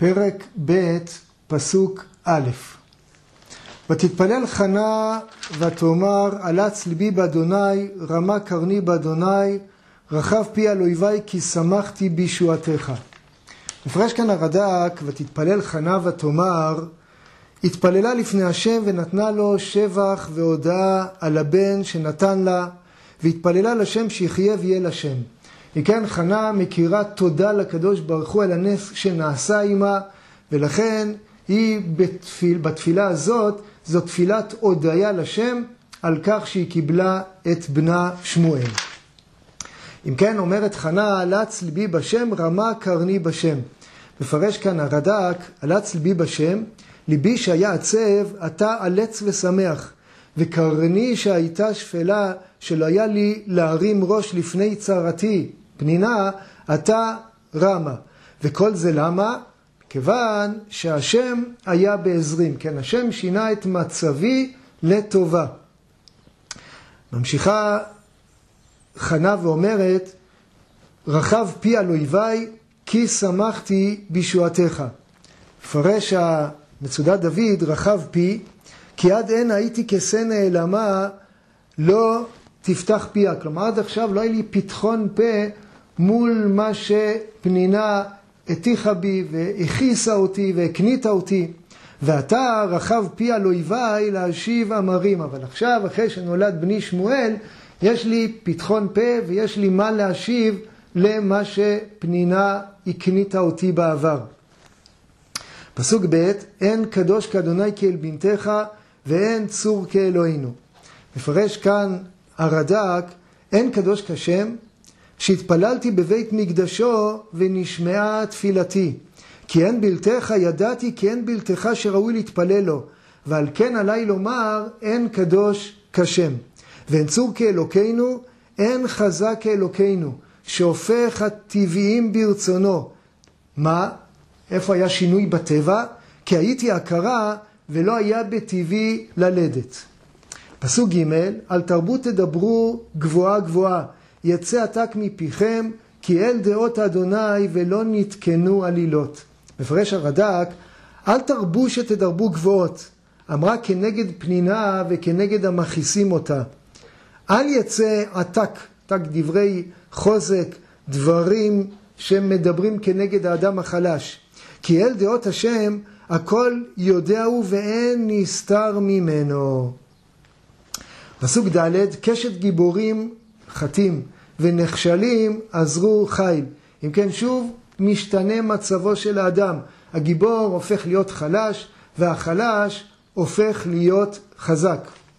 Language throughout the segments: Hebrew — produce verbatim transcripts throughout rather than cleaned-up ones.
פרק ב' פסוק א'. ותתפלל חנה ותאמר, עלץ ליבי באדוני, רמה קרני באדוני, רחב פי על אויבי, כי שמחתי בישועתך. מפרש כאן הרד"ק, ותתפלל חנה ותאמר, התפללה לפני השם ונתנה לו שבח והודאה על הבן שנתן לה, והתפללה לשם שיחיה ויהיה לשם. וכן חנה מכירה תודה לקדוש ברוך הוא על הנס שנעשה עמה, ולכן היא בתפיל, בתפילה הזאת, זו תפילת הודיה לשם על כך שהיא קיבלה את בנה שמואל. אם כן אומרת חנה, עלץ ליבי בשם, רמה קרני בשם. מפרש כאן הרד"ק, עלץ ליבי בשם, ליבי שהיה עצב, אתה עלץ ושמח, וקרני שהייתה שפלה, שלא היה לי להרים ראש לפני צרתי, פנינה, אתה רמה. וכל זה למה? כיוון שהשם היה בעזרים, כן, השם שינה את מצבי לטובה. ממשיכה חנה ואומרת, רחב פי על אויבי, כי שמחתי בישועתך. מפרש המצודת דוד, רחב פי, כי עד אין הייתי כסה נעלמה, לא תפתח פיה. כלומר, עד עכשיו לא היה לי פתחון פה מול מה שפנינה הטיחה בי והכיסה אותי והקניתה אותי. ואתה רחב פי על אויבי להשיב אמרים. אבל עכשיו, אחרי שנולד בני שמואל, יש לי פתחון פה ויש לי מה להשיב למה שפנינה הקניתה אותי בעבר. פסוק ב', אין קדוש כאדוני כאל בנתך ואין צור כאלוהינו. מפרש כאן הרד"ק, אין קדוש כשם, שהתפללתי בבית מקדשו ונשמעה תפילתי. כי אין בלתך ידעתי, כי אין בלתך שראוי להתפלל לו. ועל כן עליי לומר, אין קדוש כשם. ואין צור כאלוקינו, אין חזק כאלוקינו, שהופך הטבעיים ברצונו. מה? איפה היה שינוי בטבע? כי הייתי הכרה ולא היה בטבעי ללדת. פסוק ג', על תרבות תדברו גבוהה גבוהה, יצא עתק מפיכם, כי אל דעות אדוני ולא נתקנו עלילות. מפרש הרד"ק, אל תרבו שתדרבו גבוהות, אמרה כנגד פנינה וכנגד המכיסים אותה. אל יצא עתק, עתק דברי חוזק, דברים שמדברים כנגד האדם החלש. כי אל דעות השם הכל יודע הוא ואין נסתר ממנו. פסוק ד', קשת גיבורים חתים ונחשלים עזרו חיל. אם כן שוב משתנה מצבו של האדם. הגיבור הופך להיות חלש והחלש הופך להיות חזק.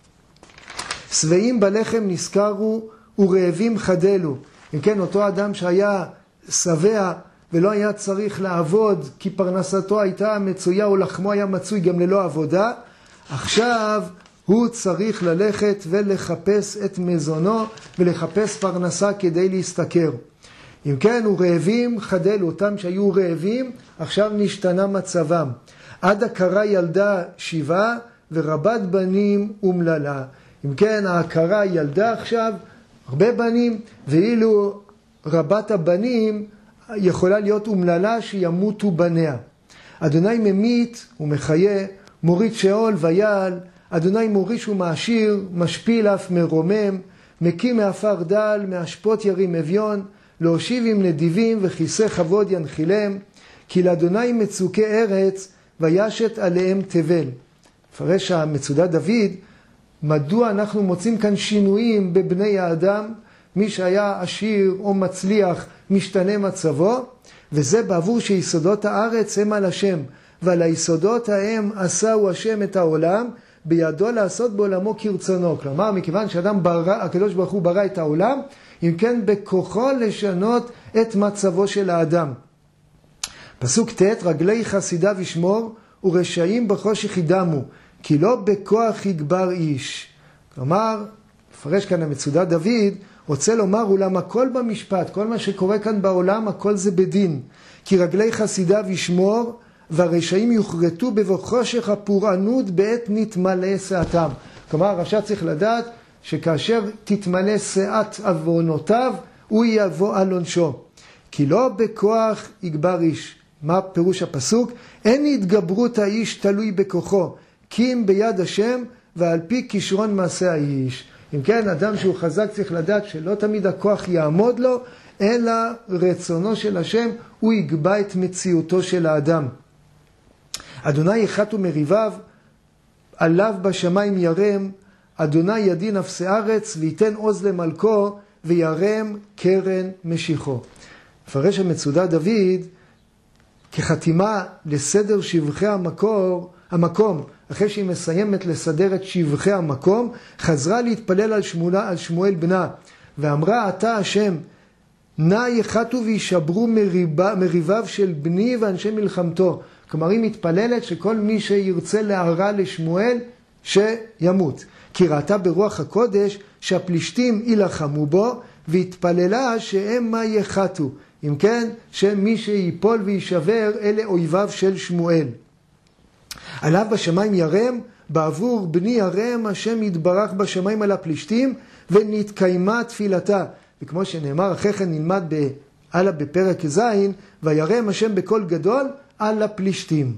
שבעים בלחם נזכרו ורעבים חדלו. אם כן אותו אדם שהיה שבע ולא היה צריך לעבוד כי פרנסתו הייתה מצויה או לחמו היה מצוי גם ללא עבודה, עכשיו הוא צריך ללכת ולחפש את מזונו ולחפש פרנסה כדי להסתכר. אם כן, הוא רעבים חדלו, אותם שהיו רעבים, עכשיו נשתנה מצבם. עד הכרה ילדה שבעה ורבת בנים אומללה. אם כן, ההכרה ילדה עכשיו הרבה בנים, ואילו רבת הבנים יכולה להיות אומללה שימותו בניה. אדוני ממית ומחיה, מוריד שאול ויעל, אדוני מוריש ומעשיר, משפיל אף מרומם, מקים מאפר דל, מאשפות ירים אביון, להושיב עם נדיבים וכיסא כבוד ינחילם, כי לאדוני מצוקי ארץ וישת עליהם תבל. מפרש המצודת דוד, מדוע אנחנו מוצאים כאן שינויים בבני האדם, מי שהיה עשיר או מצליח משתנה מצבו, וזה בעבור שיסודות הארץ הם על השם, ועל היסודות ההם עשהו השם את העולם, בידו לעשות בעולמו כרצונו. כלומר, מכיוון שאדם ברא, הקדוש ברוך הוא ברא את העולם, אם כן בכוחו לשנות את מצבו של האדם. פסוק ט', רגלי חסידיו ישמור ורשעים בחושך ידמו, כי לא בכוח יגבר איש. כלומר, מפרש כאן המצודת דוד, רוצה לומר אולם הכל במשפט, כל מה שקורה כאן בעולם, הכל זה בדין. כי רגלי חסידיו ישמור והרשעים יוחרטו בחושך הפורענות בעת נתמלא שעתם. כלומר, הרשע צריך לדעת שכאשר תתמלא שעת עוונותיו, הוא יבוא על עונשו. כי לא בכוח יגבר איש. מה פירוש הפסוק? אין התגברות האיש תלוי בכוחו, כי אם ביד השם ועל פי כישרון מעשה האיש. אם כן, אדם שהוא חזק צריך לדעת שלא תמיד הכוח יעמוד לו, אלא רצונו של השם, הוא יקבע את מציאותו של האדם. אדוני יחת ומריביו, עליו בשמיים ירם, אדוני ידין אפסי ארץ, ויתן עוז למלכו, וירם קרן משיחו. מפרש המצודה דוד, כחתימה לסדר שבחי המקור, המקום, אחרי שהיא מסיימת לסדר את שבחי המקום, חזרה להתפלל על, שמולה, על שמואל בנה, ואמרה, אתה השם, נא יחתו וישברו מריבה, מריביו של בני ואנשי מלחמתו. כלומר, היא מתפללת שכל מי שירצה להרע לשמואל, שימות. כי ראתה ברוח הקודש שהפלישתים ילחמו בו, והתפללה שהם מה יחתו. אם כן, שמי שיפול וישבר, אלה אויביו של שמואל. עליו בשמיים ירם, בעבור בני ירם, השם יתברך בשמיים על הפלישתים, ונתקיימה תפילתה. וכמו שנאמר, אחרי כן נלמד הלאה בפרק ז', וירם השם בקול גדול על הפלישתים.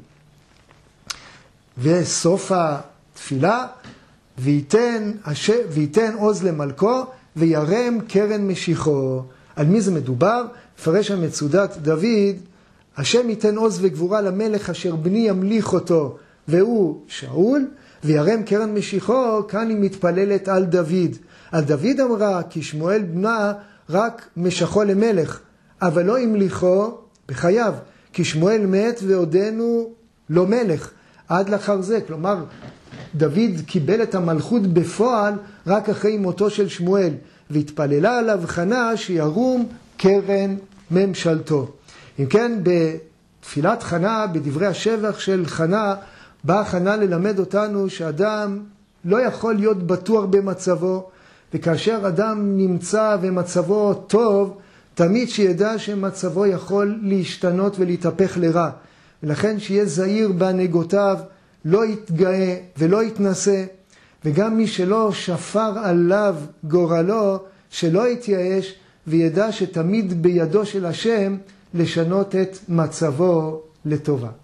וסוף התפילה, וייתן, השם, וייתן עוז למלכו, וירם קרן משיחו. על מי זה מדובר? מפרש המצודת דוד, השם ייתן עוז וגבורה למלך אשר בני ימליך אותו, והוא שאול, וירם קרן משיחו, כאן היא מתפללת על דוד. על דוד אמרה, כי שמואל בנה רק משחו למלך, אבל לא ימליכו בחייו, כי שמואל מת ועודנו לא מלך, עד לאחר זה. כלומר, דוד קיבל את המלכות בפועל רק אחרי מותו של שמואל, והתפללה עליו חנה שירום קרן ממשלתו. אם כן, בתפילת חנה, בדברי השבח של חנה, באה חנה ללמד אותנו שאדם לא יכול להיות בטוח במצבו, וכאשר אדם נמצא ומצבו טוב, תמיד שידע שמצבו יכול להשתנות ולהתהפך לרע. ולכן שיהיה זהיר בהנהגותיו, לא יתגאה ולא יתנסה, וגם מי שלא שפר עליו גורלו, שלא יתייאש, וידע שתמיד בידו של השם לשנות את מצבו לטובה.